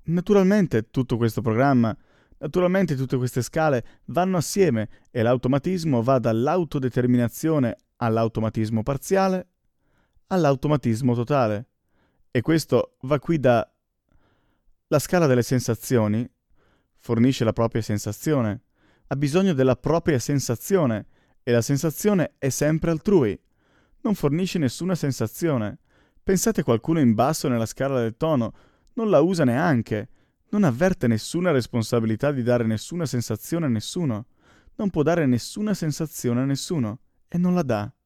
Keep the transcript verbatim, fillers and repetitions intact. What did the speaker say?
Naturalmente tutto questo programma, naturalmente tutte queste scale vanno assieme e l'automatismo va dall'autodeterminazione all'automatismo parziale all'automatismo totale. E questo va qui da... La scala delle sensazioni fornisce la propria sensazione, ha bisogno della propria sensazione e la sensazione è sempre altrui. Non fornisce nessuna sensazione. Pensate a qualcuno in basso nella scala del tono, non la usa neanche, non avverte nessuna responsabilità di dare nessuna sensazione a nessuno, non può dare nessuna sensazione a nessuno e non la dà.